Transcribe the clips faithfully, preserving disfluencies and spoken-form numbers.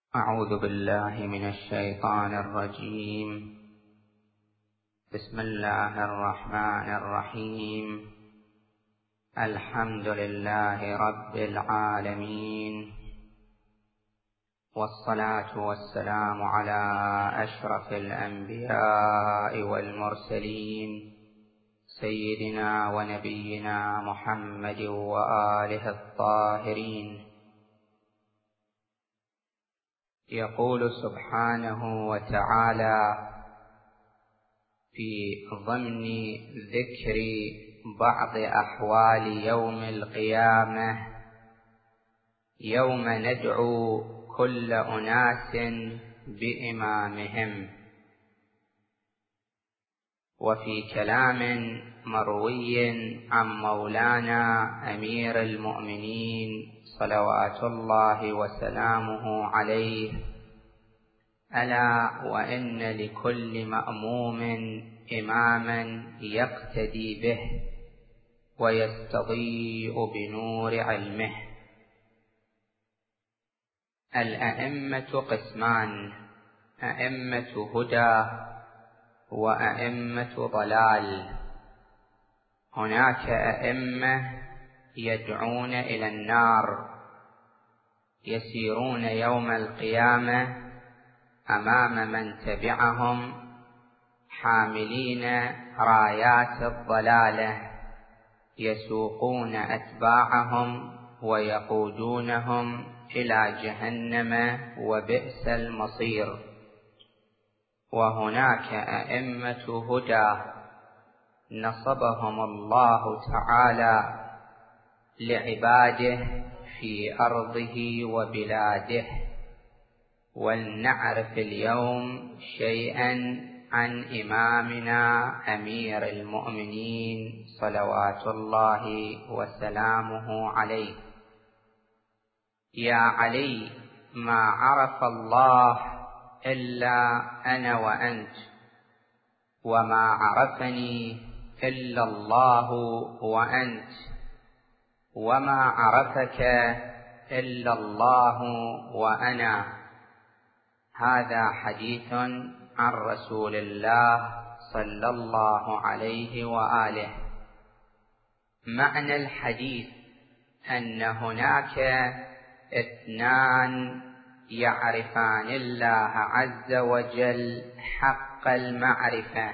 أعوذ بالله من الشيطان الرجيم. بسم الله الرحمن الرحيم. الحمد لله رب العالمين، والصلاة والسلام على أشرف الأنبياء والمرسلين سيدنا ونبينا محمد وآله الطاهرين. يقول سبحانه وتعالى في ضمن ذكر بعض أحوال يوم القيامة: يوم ندعو كل أناس بإمامهم. وفي كلام مروي عن مولانا أمير المؤمنين صلوات الله وسلامه عليه: ألا وإن لكل مأموم إماما يقتدي به ويستضيء بنور علمه. الأئمة قسمان: أئمة هدى وأئمة ضلال. هناك أئمة يدعون إلى النار، يسيرون يوم القيامة أمام من تبعهم حاملين رايات الضلالة، يسوقون أتباعهم ويقودونهم إلى جهنم وبئس المصير. وهناك أئمة هدى نصبهم الله تعالى لعباده في أرضه وبلاده. ولنعرف اليوم شيئا عن إمامنا أمير المؤمنين صلوات الله وسلامه عليه. يا علي، ما عرف الله إلا أنا وأنت، وما عرفني إلا الله وأنت، وما عرفك إلا الله وأنا. هذا حديث عن رسول الله صلى الله عليه وآله. معنى الحديث أن هناك اثنان يعرفان الله عز وجل حق المعرفة: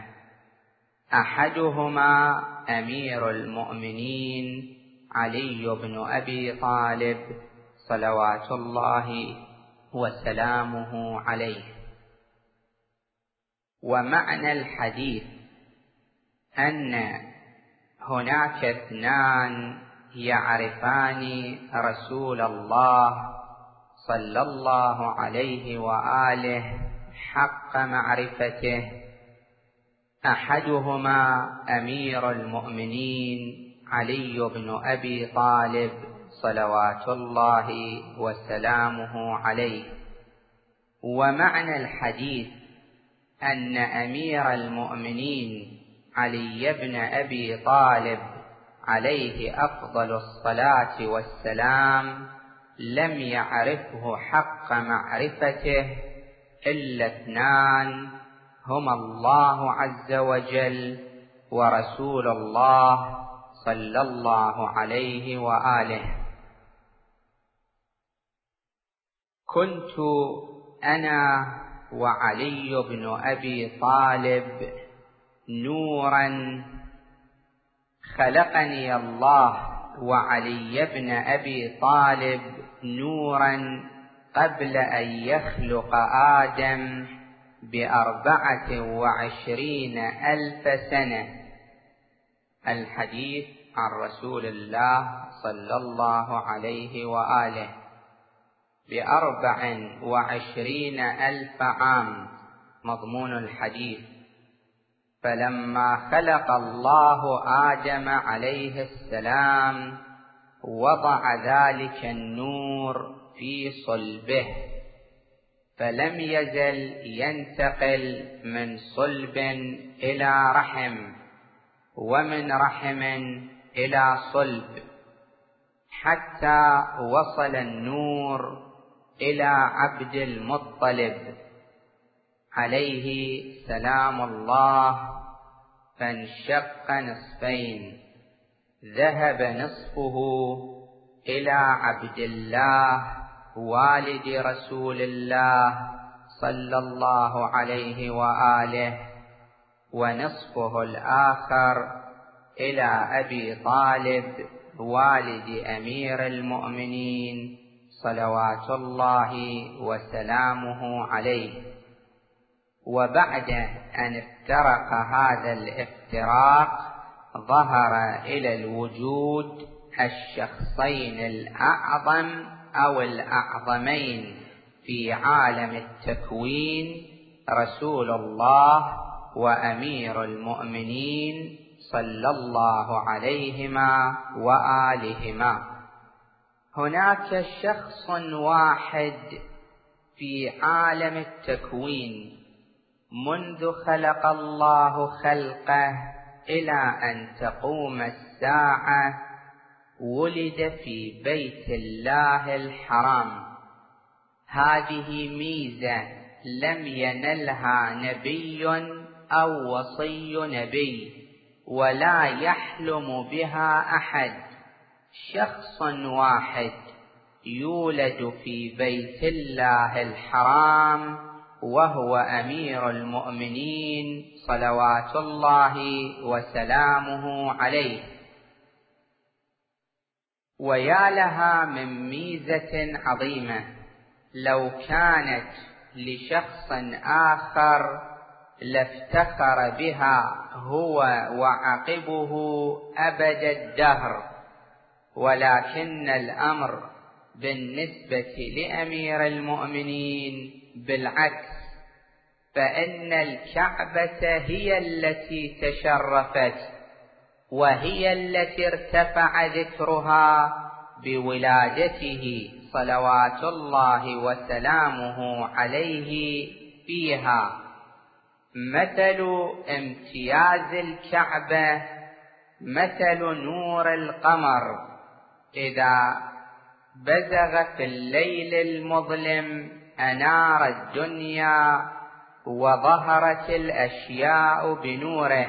أحدهما أمير المؤمنين علي بن أبي طالب صلوات الله وسلامه عليه. ومعنى الحديث أن هناك اثنان يعرفان رسول الله صلى الله عليه وآله حق معرفته: أحدهما أمير المؤمنين علي بن أبي طالب صلوات الله وسلامه عليه. ومعنى الحديث أن أمير المؤمنين علي بن أبي طالب عليه أفضل الصلاة والسلام لم يعرفه حق معرفته إلا اثنان، هما الله عز وجل ورسول الله صلى الله عليه وآله. كنت أنا وعلي بن أبي طالب نورا خلقني الله وعلي بن أبي طالب نورا قبل أن يخلق آدم بأربعة وعشرين ألف سنة. الحديث عن رسول الله صلى الله عليه وآله: بأربع وعشرين ألف عام مضمون الحديث. فلما خلق الله آدم عليه السلام وضع ذلك النور في صلبه، فلم يزل ينتقل من صلب إلى رحم، ومن رحم إلى صلب، حتى وصل النور إلى عبد المطلب عليه سلام الله، فانشق نصفين، ذهب نصفه إلى عبد الله والد رسول الله صلى الله عليه وآله، ونصفه الآخر إلى أبي طالب والد أمير المؤمنين صلوات الله وسلامه عليه. وبعد أن افترق هذا الافتراق، ظهر إلى الوجود الشخصين الأعظم أو الأعظمين في عالم التكوين، رسول الله وأمير المؤمنين صلى الله عليهما وآلهما. هناك شخص واحد في عالم التكوين منذ خلق الله خلقه إلى أن تقوم الساعة، ولد في بيت الله الحرام. هذه ميزة لم ينلها نبي أو وصي نبي، ولا يحلم بها أحد. شخص واحد يولد في بيت الله الحرام، وهو أمير المؤمنين صلوات الله وسلامه عليه. ويا لها من ميزة عظيمة، لو كانت لشخص آخر لافتخر بها هو وعقبه أبد الدهر، ولكن الأمر بالنسبة لأمير المؤمنين بالعكس، فإن الكعبة هي التي تشرفت، وهي التي ارتفع ذكرها بولادته صلوات الله وسلامه عليه فيها. مثل امتياز الكعبة مثل نور القمر إذا بزغ في الليل المظلم أنار الدنيا، وظهرت الأشياء بنوره.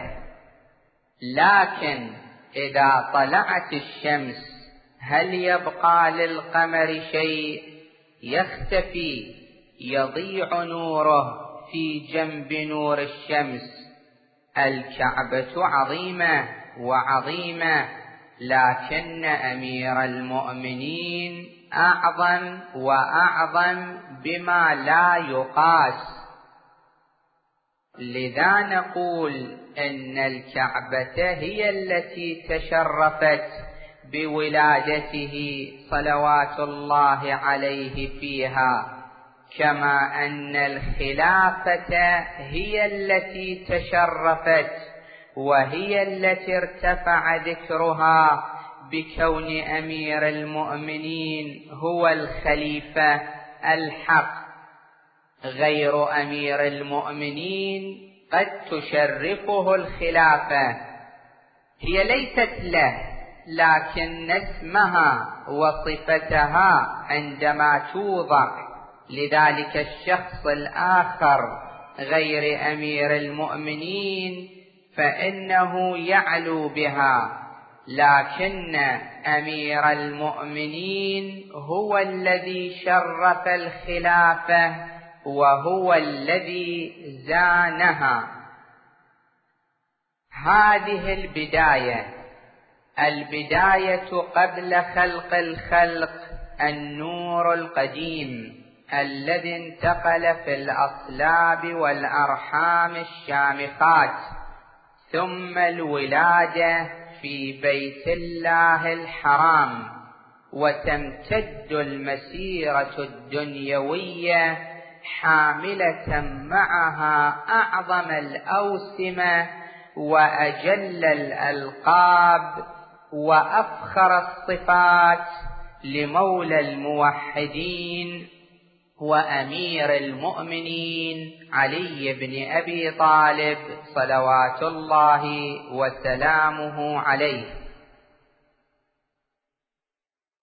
لكن إذا طلعت الشمس هل يبقى للقمر شيء؟ يختفي، يضيع نوره في جنب نور الشمس. الكعبة عظيمة وعظيمة، لكن أمير المؤمنين أعظم وأعظم بما لا يقاس. لذا نقول إن الكعبة هي التي تشرفت بولادته صلوات الله عليه فيها، كما أن الخلافة هي التي تشرفت، وهي التي ارتفع ذكرها بكون أمير المؤمنين هو الخليفة الحق. غير أمير المؤمنين قد تشرفه الخلافة، هي ليست له، لكن اسمها وصفتها عندما توضع لذلك الشخص الآخر غير أمير المؤمنين فإنه يعلو بها. لكن أمير المؤمنين هو الذي شرف الخلافة، وهو الذي زانها. هذه البداية، البداية قبل خلق الخلق، النور القديم الذي انتقل في الأصلاب والأرحام الشامخات، ثم الولادة في بيت الله الحرام، وتمتد المسيرة الدنيوية حاملة معها أعظم الأوسمة وأجل الألقاب وأفخر الصفات لمولى الموحدين وأمير المؤمنين علي بن أبي طالب صلوات الله وسلامه عليه.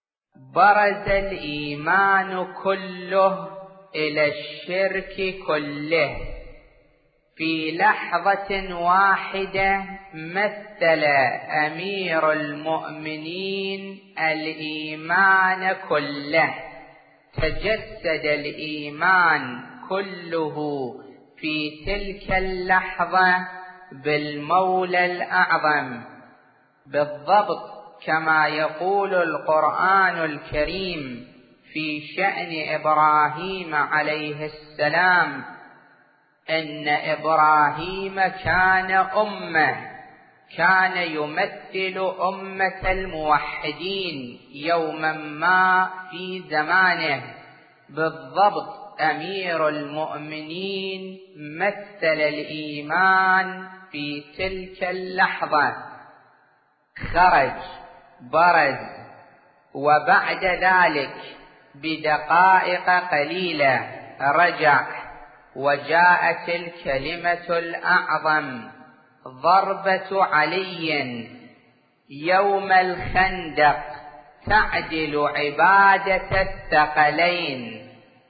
برز الإيمان كله إلى الشرك كله. في لحظة واحدة مثل أمير المؤمنين الإيمان كله، تجسد الإيمان كله في تلك اللحظة بالمولى الأعظم، بالضبط كما يقول القرآن الكريم في شأن إبراهيم عليه السلام: إن إبراهيم كان أمة، كان يمثل أمة الموحدين يوما ما في زمانه. بالضبط أمير المؤمنين مثل الإيمان في تلك اللحظة، خرج برز، وبعد ذلك بدقائق قليلة رجع، وجاءت الكلمة الأعظم ضربة علي يوم الخندق تعدل عبادة الثقلين.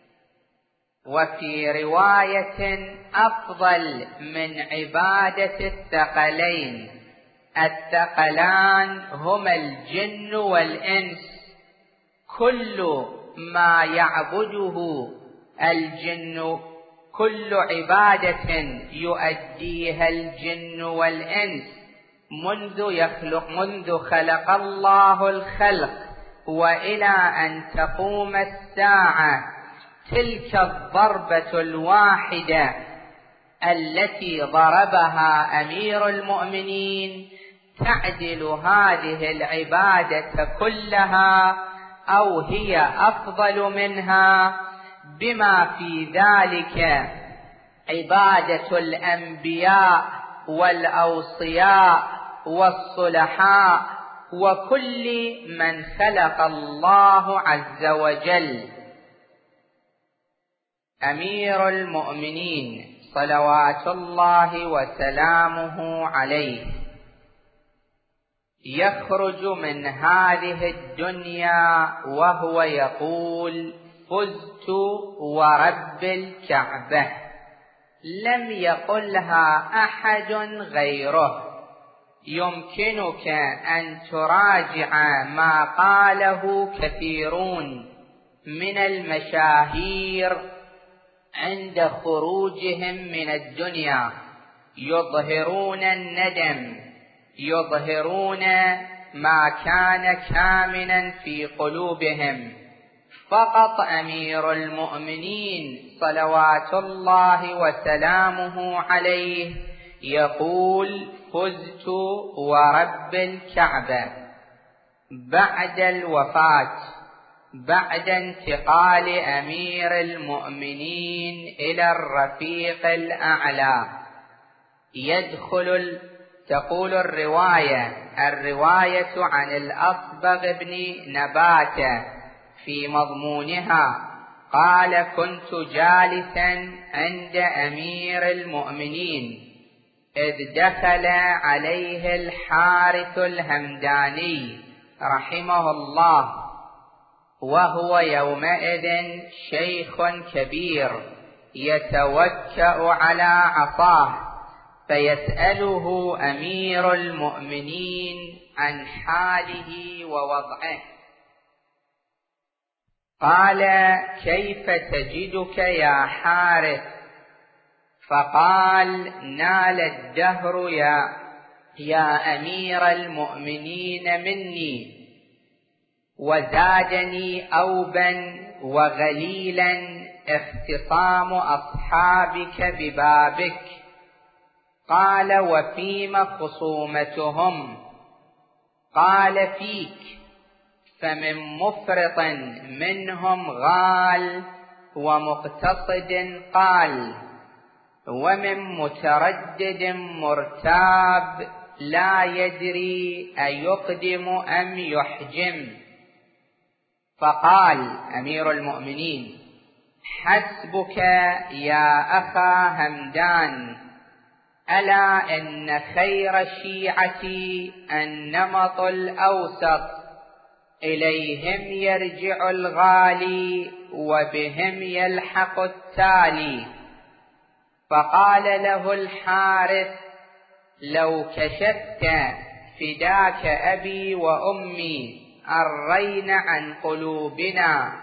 وفي رواية أفضل من عبادة الثقلين. الثقلان هما الجن والإنس، كل ما يعبده الجن، كل عبادة يؤديها الجن والإنس منذ يخلق منذ خلق الله الخلق وإلى أن تقوم الساعة، تلك الضربة الواحدة التي ضربها أمير المؤمنين تعدل هذه العبادة كلها، أو هي أفضل منها، بما في ذلك عبادة الأنبياء والأوصياء والصلحاء وكل من خلق الله عز وجل. أمير المؤمنين صلوات الله وسلامه عليه يخرج من هذه الدنيا وهو يقول: فزت ورب الكعبة. لم يقلها أحد غيره. يمكنك أن تراجع ما قاله كثيرون من المشاهير عند خروجهم من الدنيا، يظهرون الندم، يظهرون ما كان كامنا في قلوبهم. فقط أمير المؤمنين صلوات الله وسلامه عليه يقول: فزت ورب الكعبة. بعد الوفاة، بعد انتقال أمير المؤمنين إلى الرفيق الأعلى، يدخل تقول الرواية الرواية عن الأصبغ بن نباتة في مضمونها قال: كنت جالسا عند أمير المؤمنين إذ دخل عليه الحارث الهمداني رحمه الله، وهو يومئذ شيخ كبير يتوكأ على عصاه، فيسأله أمير المؤمنين عن حاله ووضعه. قال: كيف تجدك يا حارث؟ فقال: نال الدهر يا, يا أمير المؤمنين مني، وزادني أوبا وغليلا اختصام أصحابك ببابك. قال: وفيم خصومتهم؟ قال: فيك، فمن مفرط منهم غال، ومقتصد قال، ومن متردد مرتاب لا يدري أيقدم أم يحجم. فقال أمير المؤمنين: حسبك يا أخا همدان، ألا إن خير شيعتي النمط الأوسط، إليهم يرجع الغالي وبهم يلحق التالي. فقال له الحارث: لو كشفت فداك أبي وأمي الرين عن قلوبنا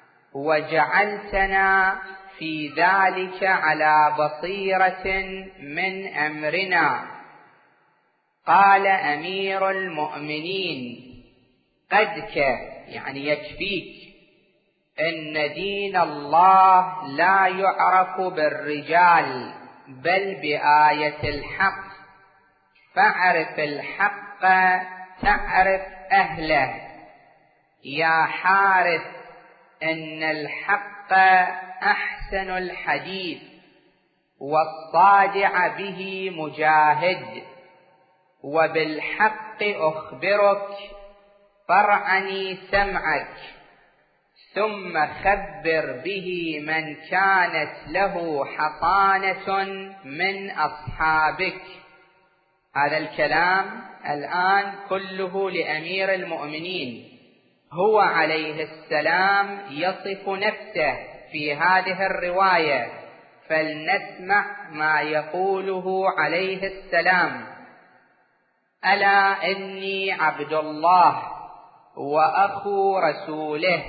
وجعلتنا في ذلك على بصيرة من أمرنا. قال أمير المؤمنين: قدك، يعني يكفيك، إن دين الله لا يعرف بالرجال بل بآية الحق، فاعرف الحق تعرف أهله. يا حارث، إن الحق أحسن الحديث، والصادع به مجاهد، وبالحق أخبرك، فارعني سمعك، ثم خبر به من كانت له حصانة من أصحابك. هذا الكلام الآن كله لأمير المؤمنين، هو عليه السلام يصف نفسه في هذه الرواية، فلنسمع ما يقوله عليه السلام: ألا إني عبد الله وأخو رسوله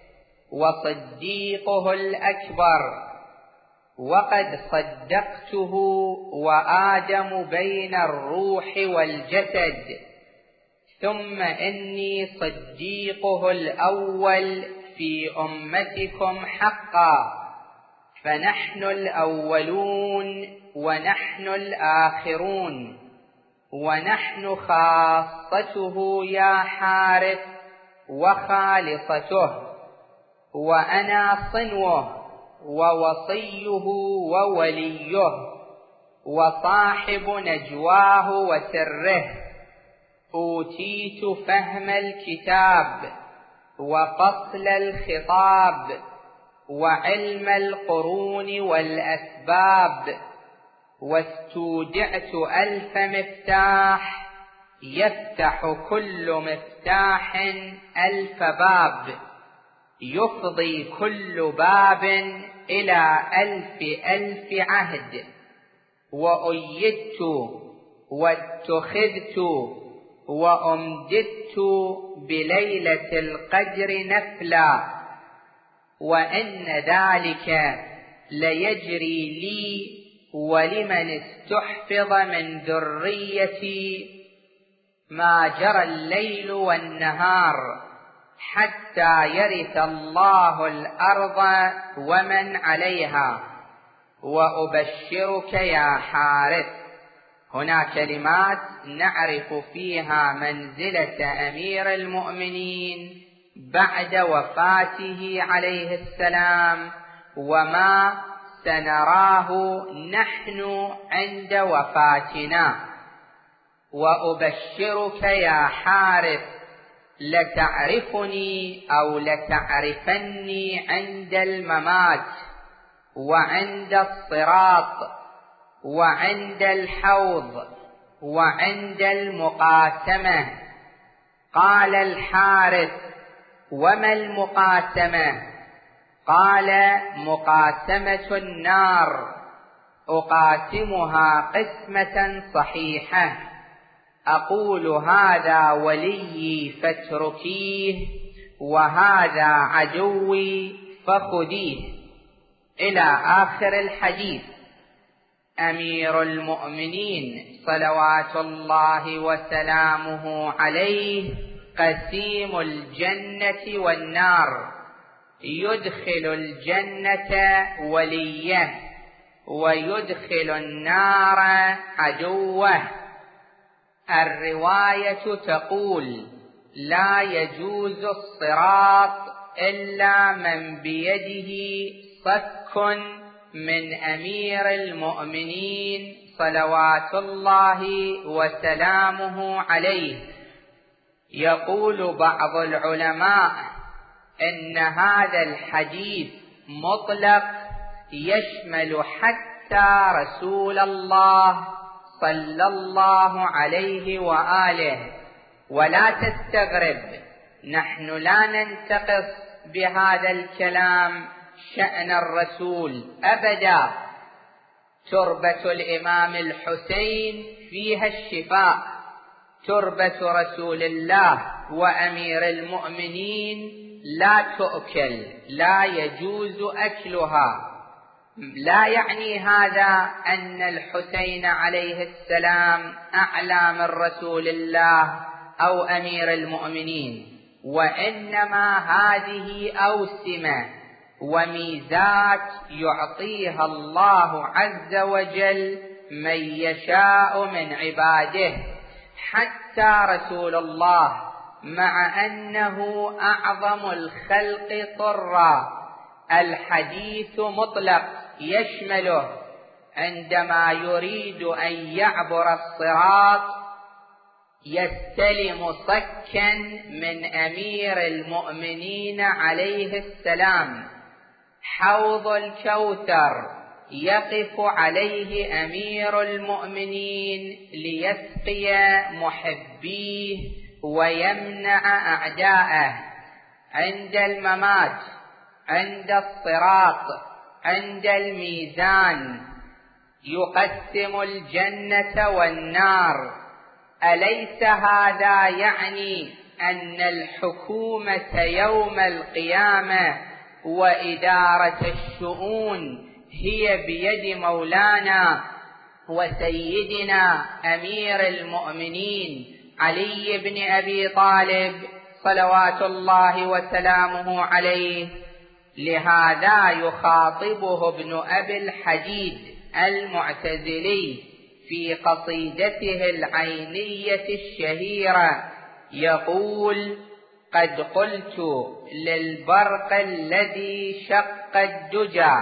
وصديقه الأكبر، وقد صدقته وآدم بين الروح والجسد، ثم إني صديقه الأول في أمتكم حقا، فنحن الأولون ونحن الآخرون، ونحن خاصته يا حارث وخالصته، وأنا صنوه ووصيه ووليه وصاحب نجواه وسره. أوتيت فهم الكتاب وفصل الخطاب وعلم القرون والأسباب، واستودعت ألف مفتاح يفتح كل مفتاح ألف باب، يفضي كل باب إلى ألف ألف عهد. وأيدت واتخذت وأمددت بليلة القدر نفلا، وإن ذلك ليجري لي ولمن استحفظ من ذريتي ما جرى الليل والنهار، حتى يرث الله الأرض ومن عليها. وأبشرك يا حارث. هنا كلمات نعرف فيها منزلة أمير المؤمنين بعد وفاته عليه السلام، وما سنراه نحن عند وفاتنا. وأبشرك يا حارث، لتعرفني أو لتعرفني عند الممات، وعند الصراط، وعند الحوض، وعند المقاسمة. قال الحارث: وما المقاسمة؟ قال: مقاسمة النار، أقاسمها قسمة صحيحة، أقول هذا وليي فاتركيه، وهذا عدوي فخذيه، إلى آخر الحديث. أمير المؤمنين صلوات الله وسلامه عليه قسيم الجنة والنار، يدخل الجنة وليه، ويدخل النار عدوه. الرواية تقول: لا يجوز الصراط إلا من بيده صك من أمير المؤمنين صلوات الله وسلامه عليه. يقول بعض العلماء إن هذا الحديث مطلق، يشمل حتى رسول الله صلى الله عليه وآله. ولا تستغرب، نحن لا ننتقص بهذا الكلام شأن الرسول أبدا. تربة الإمام الحسين فيها الشفاء، تربة رسول الله وأمير المؤمنين لا تؤكل، لا يجوز أكلها. لا يعني هذا أن الحسين عليه السلام أعلى من رسول الله أو أمير المؤمنين، وإنما هذه أوسمة وميزات يعطيها الله عز وجل من يشاء من عباده. حتى رسول الله مع أنه أعظم الخلق طرا، الحديث مطلق يشمله، عندما يريد أن يعبر الصراط يستلم صكا من أمير المؤمنين عليه السلام، حوض الكوثر يقف عليه أمير المؤمنين ليسقي محبيه ويمنع أعداءه. عند الممات، عند الصراط، عند الميزان يقسم الجنة والنار. أليس هذا يعني أن الحكومة يوم القيامة وإدارة الشؤون هي بيد مولانا وسيدنا أمير المؤمنين علي بن أبي طالب صلوات الله وسلامه عليه؟ لهذا يخاطبه ابن أبي الحديد المعتزلي في قصيدته العينية الشهيرة، يقول: قد قلت للبرق الذي شق الدجى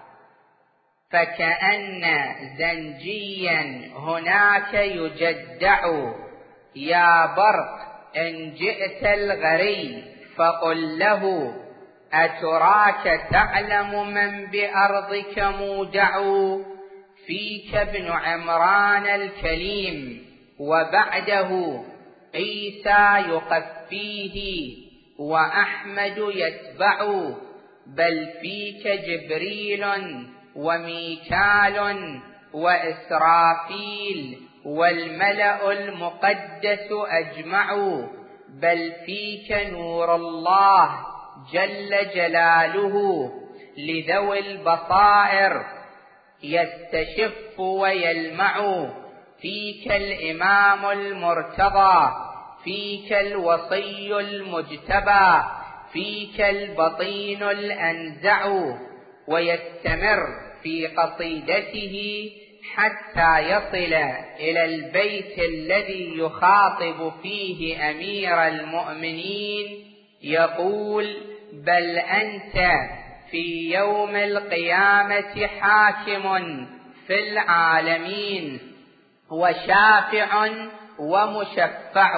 فكأن زنجيا هناك يجدع، يا برق إن جئت الغري فقل له أتراك تعلم من بأرضك مودع، فيك ابن عمران الكليم وبعده عيسى يقفيه وأحمد يتبع، بل فيك جبريل وميكال وإسرافيل والملأ المقدس أجمع، بل فيك نور الله جل جلاله لذوي البصائر يستشف ويلمع، فيك الإمام المرتضى، فيك الوصي المجتبى، فيك البطين الأنزع. ويستمر في قصيدته حتى يصل إلى البيت الذي يخاطب فيه أمير المؤمنين، يقول: بل أنت في يوم القيامة حاكم في العالمين وشافع ومشفع.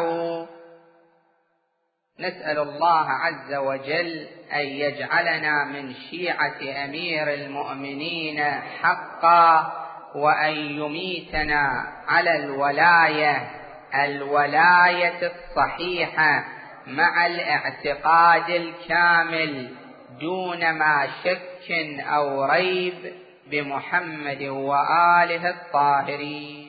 نسأل الله عز وجل أن يجعلنا من شيعة أمير المؤمنين حقا، وأن يميتنا على الولاية الولاية الصحيحة مع الاعتقاد الكامل دون ما شك أو ريب بمحمد وآله الطاهرين.